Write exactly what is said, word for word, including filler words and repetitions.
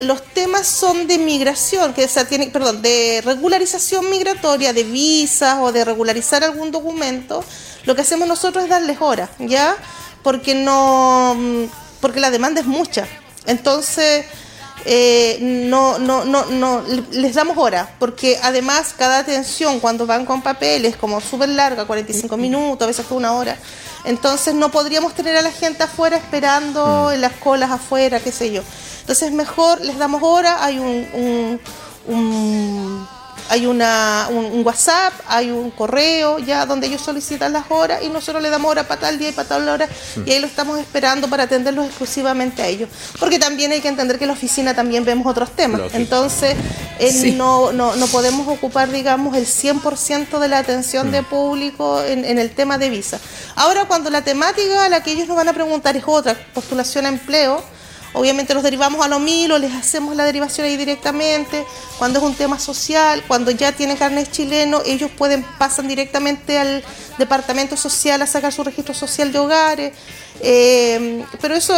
los temas son de migración, que o sea, tiene, perdón, de regularización migratoria, de visas o de regularizar algún documento, lo que hacemos nosotros es darles horas, ¿ya? Porque no, porque la demanda es mucha. Entonces, eh, no, no, no, no, les damos horas, porque además cada atención cuando van con papeles como súper larga, cuarenta y cinco minutos, a veces hasta una hora. Entonces no podríamos tener a la gente afuera esperando mm. en las colas afuera, qué sé yo. Entonces mejor les damos hora, hay un, un, un hay una, un, un WhatsApp, hay un correo ya donde ellos solicitan las horas y nosotros le damos hora para tal día y para tal hora mm. y ahí lo estamos esperando para atenderlos exclusivamente a ellos. Porque también hay que entender que en la oficina también vemos otros temas. Lógico. Entonces eh, sí. no, no, no podemos ocupar, digamos, el cien por ciento de la atención mm. de público en, en el tema de visa. Ahora, cuando la temática a la que ellos nos van a preguntar es otra, postulación a empleo, obviamente los derivamos a lo mil o les hacemos la derivación ahí directamente. Cuando es un tema social, cuando ya tienen carnet chileno, ellos pueden pasan directamente al departamento social a sacar su registro social de hogares. Eh, pero eso